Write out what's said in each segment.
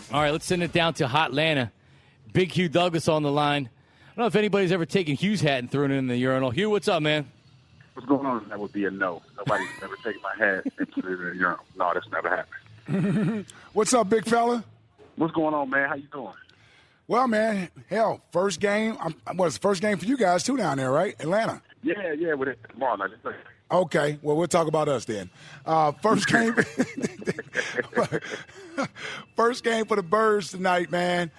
All right, let's send it down to Hotlanta. Big Hugh Douglas on the line. I don't know if anybody's ever taken Hugh's hat and thrown it in the urinal. Hugh, what's up, man? What's going on? That would be a no. Nobody's ever taken my hat and put it in the urinal. No, that's never happened. What's up, big fella? What's going on, man? How you doing? Well, man, hell, first game. It's the first game for you guys, too, down there, right? Atlanta. Yeah, with it tomorrow night. Okay, well, we'll talk about us then. First game first game for the Birds tonight, man.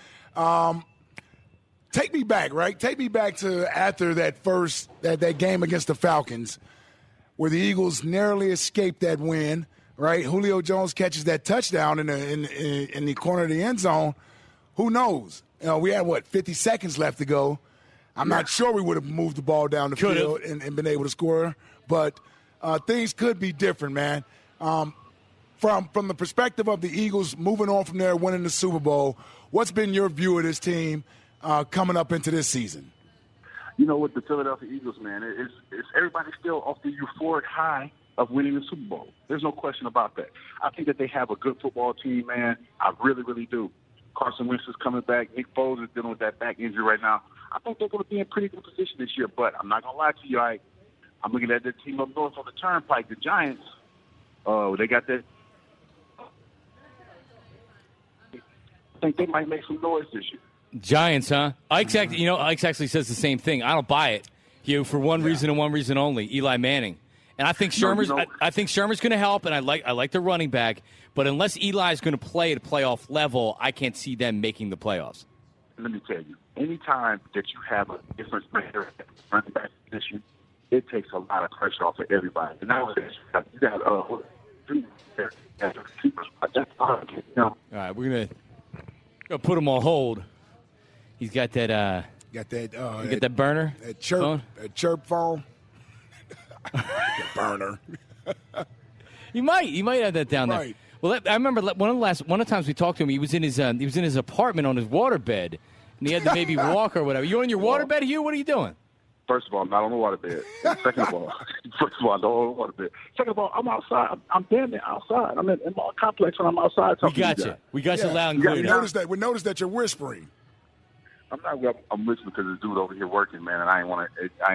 Take me back, right? Take me back to after that game against the Falcons where the Eagles narrowly escaped that win, right? Julio Jones catches that touchdown in the corner of the end zone. Who knows? We had, 50 seconds left to go. I'm not sure we would have moved the ball down the field and been able to score, but things could be different, man. From the perspective of the Eagles moving on from there, winning the Super Bowl, what's been your view of this team coming up into this season? You know, with the Philadelphia Eagles, man, it's everybody's still off the euphoric high of winning the Super Bowl. There's no question about that. I think that they have a good football team, man. I really, really do. Carson Wentz is coming back. Nick Foles is dealing with that back injury right now. I think they're going to be in pretty good position this year, but I'm not going to lie to you. I'm looking at the team up north on the Turnpike, the Giants. They got that. I think they might make some noise this year. Giants, huh? Ike actually says the same thing. I don't buy it, Hugh, for one reason and one reason only: Eli Manning. And I think Shermer's. I think Shermer's going to help, and I like the running back. But unless Eli's going to play at a playoff level, I can't see them making the playoffs. Let me tell you, anytime that you have a different player at the running back position, it takes a lot of pressure off of everybody. And nowadays, you got keepers. All right, we're gonna put him on hold. He's got that. Got that. You get that burner. That chirp. Phone? That chirp phone. Burner. He might have that down there. Right. Well, I remember one of the times we talked to him. He was in his apartment on his waterbed, and he had to maybe walk or whatever. You on your waterbed, Hugh? What are you doing? First of all, I'm not on the waterbed. Second of all, I don't on the waterbed. Second of all, I'm outside. I'm damn near outside. I'm in my complex when I'm outside. We got you loud and clear. We noticed that you're whispering. I'm not. I'm listening because this dude over here working, man, and I ain't want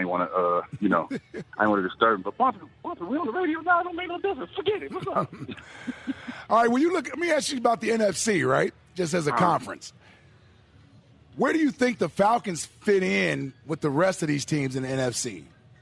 to disturb him. But Bonta, we on the radio now. It don't make no difference. Forget it. What's up? All right. Well, let me ask you about the NFC, right? Just as a conference. Where do you think the Falcons fit in with the rest of these teams in the NFC?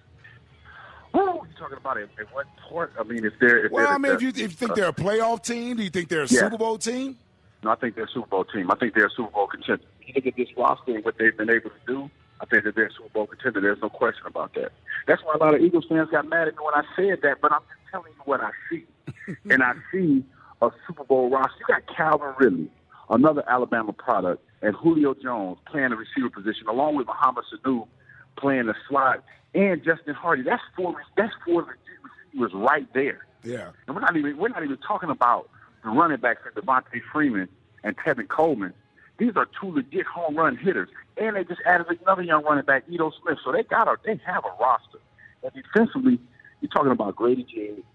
What are you talking about? In what part? I mean, if you think they're a playoff team, do you think they're a Super Bowl team? No, I think they're a Super Bowl team. I think they're a Super Bowl contender. You look at this roster and what they've been able to do, I think that they're a Super Bowl contender. There's no question about that. That's why a lot of Eagles fans got mad at me when I said that, but I'm just telling you what I see. And I see a Super Bowl roster. You got Calvin Ridley, another Alabama product, and Julio Jones playing the receiver position, along with Mohamed Sanu playing the slot, and Justin Hardy. That's four legit receivers right there. Yeah. And we're not even talking about the running backs like Devontae Freeman and Tevin Coleman. These are two legit home run hitters. And they just added another young running back, Ito Smith. So they have a roster. And defensively, you're talking about Grady Jarrett,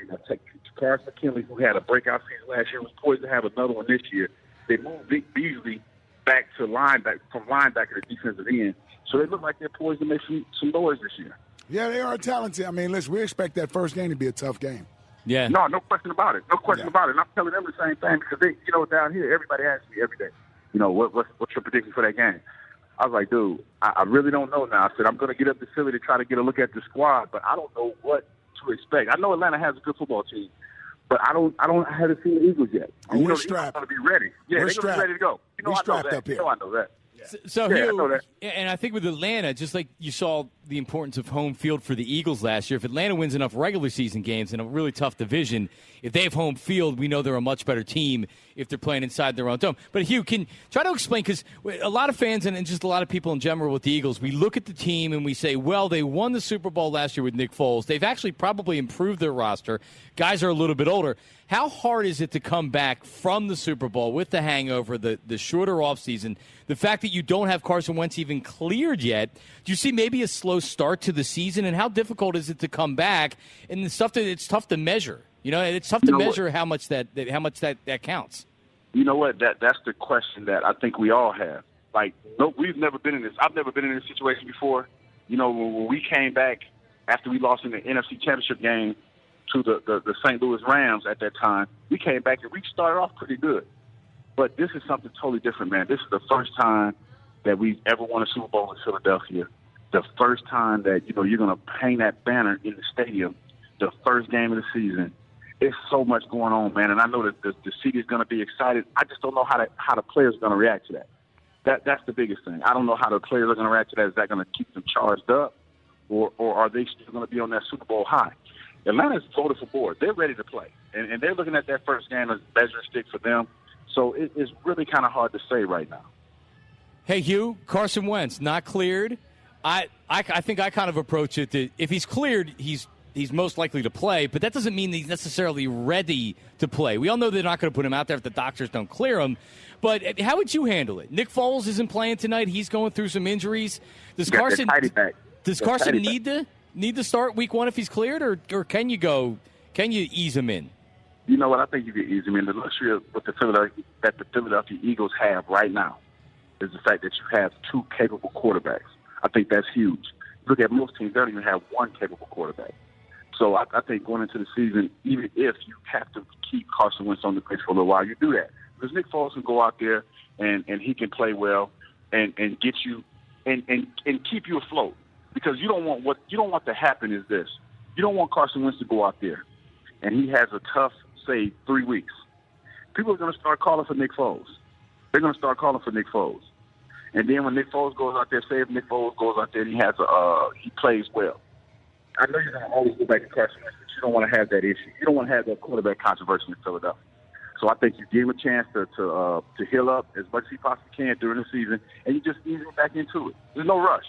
Terrence McKinley, who had a breakout season last year, was poised to have another one this year. They moved Vic Beasley back to from linebacker to defensive end. So they look like they're poised to make some noise this year. Yeah, they are talented. I mean, listen, we expect that first game to be a tough game. Yeah. No question about it. No question about it. And I'm telling them the same thing because down here, everybody asks me every day, what's your prediction for that game? I was like, dude, I really don't know now. I said, I'm going to get up to Philly to try to get a look at the squad, but I don't know what to expect. I know Atlanta has a good football team, but I haven't seen the Eagles yet. And we're strapped. They're going to be ready. Yeah, they're going to be ready to go. We're strapped up here. I know that. So Hugh, and I think with Atlanta, just like you saw the importance of home field for the Eagles last year, if Atlanta wins enough regular season games in a really tough division, if they have home field, we know they're a much better team if they're playing inside their own dome. But Hugh, can try to explain, because a lot of fans and just a lot of people in general with the Eagles, we look at the team and we say, well, they won the Super Bowl last year with Nick Foles. They've actually probably improved their roster. Guys are a little bit older. How hard is it to come back from the Super Bowl with the hangover, the shorter offseason, the fact that you don't have Carson Wentz even cleared yet? Do you see maybe a slow start to the season, and how difficult is it to come back? And the stuff that it's tough to measure. It's tough to measure how much that counts. You know what? That's the question that I think we all have. Like, no, we've never been in this. I've never been in this situation before. You know, when we came back after we lost in the NFC Championship game to the St. Louis Rams at that time, we came back and we started off pretty good. But this is something totally different, man. This is the first time that we've ever won a Super Bowl in Philadelphia. The first time that, you know, you're going to hang that banner in the stadium, the first game of the season. It's so much going on, man. And I know that the city is going to be excited. I just don't know how the players are going to react to that. That's the biggest thing. I don't know how the players are going to react to that. Is that going to keep them charged up, or are they still going to be on that Super Bowl high? Atlanta's voted for board. They're ready to play, and they're looking at that first game as a measuring stick for them. So it's really kind of hard to say right now. Hey, Hugh, Carson Wentz not cleared. I think I kind of approach it that if he's cleared, he's most likely to play, but that doesn't mean he's necessarily ready to play. We all know they're not going to put him out there if the doctors don't clear him. But how would you handle it? Nick Foles isn't playing tonight. He's going through some injuries. Does Carson need to start week one if he's cleared, or can you ease him in? You know what? I think you can ease him in. The luxury of what the Philadelphia Eagles have right now is the fact that you have two capable quarterbacks. I think that's huge. Look at most teams, they don't even have one capable quarterback. So I think going into the season, even if you have to keep Carson Wentz on the pitch for a little while, you do that. Because Nick Foles can go out there and he can play well and get you and keep you afloat. Because you don't want to happen is this. You don't want Carson Wentz to go out there and he has a tough, say, 3 weeks. People are going to start calling for Nick Foles. They're going to start calling for Nick Foles. And then when Nick Foles goes out there, say if Nick Foles goes out there and he plays well. I know you're going to always go back to Carson Wentz, but you don't want to have that issue. You don't want to have that quarterback controversy in Philadelphia. So I think you give him a chance to heal up as much as he possibly can during the season, and you just ease him back into it. There's no rush.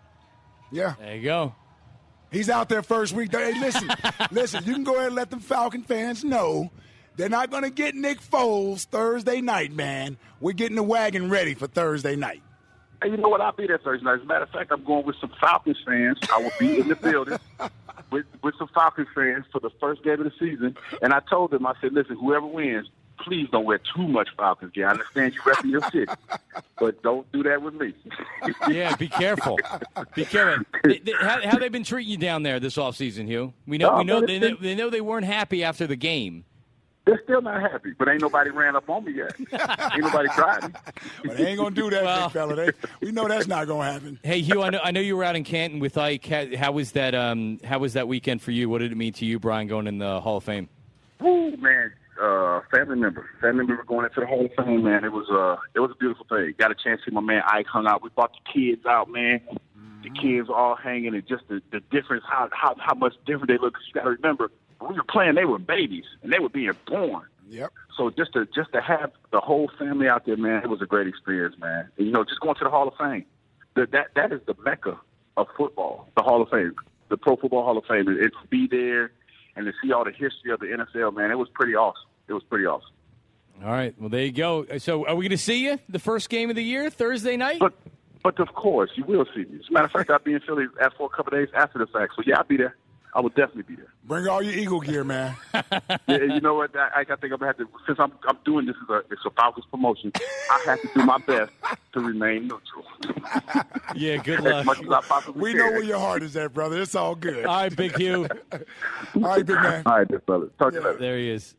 Yeah. There you go. He's out there first week. Hey, listen, you can go ahead and let them Falcon fans know they're not going to get Nick Foles Thursday night, man. We're getting the wagon ready for Thursday night. Hey, you know what? I'll be there Thursday night. As a matter of fact, I'm going with some Falcons fans. I will be in the building with some Falcons fans for the first game of the season. And I told them, I said, listen, whoever wins, please don't wear too much Falcons gear. I understand you repping your city, but don't do that with me. Yeah, be careful. Be careful. How they been treating you down there this offseason, Hugh? We know they weren't happy after the game. They're still not happy, but ain't nobody ran up on me yet. Ain't nobody tried me. But they ain't going to do that, big fella. We know that's not going to happen. Hey, Hugh, I know you were out in Canton with Ike. How was that weekend for you? What did it mean to you, Brian, going in the Hall of Fame? Woo, man. Family member going into the Hall of Fame, man. It was a beautiful thing. Got a chance to see my man Ike hung out. We brought the kids out, man. The kids were all hanging, and just the difference, how much different they look. 'Cause you got to remember, when we were playing, they were babies, and they were being born. Yep. So just to have the whole family out there, man, it was a great experience, man. And, just going to the Hall of Fame, that is the mecca of football, the Hall of Fame, the Pro Football Hall of Fame. And to be there and to see all the history of the NFL, man, it was pretty awesome. It was pretty awesome. All right. Well, there you go. So are we going to see you the first game of the year, Thursday night? But of course, you will see me. As a matter of fact, I'll be in Philly for a couple of days after the fact. So, yeah, I'll be there. I will definitely be there. Bring all your Eagle gear, man. Yeah, you know what? I think I'm going to have to, since I'm doing this it's a Falcons promotion, I have to do my best to remain neutral. Yeah, good luck. As much as I possibly we can. know where your heart is at, brother. It's all good. All right, Big Hugh. All right, big man. All right, big brother. Talk to you later. There he is.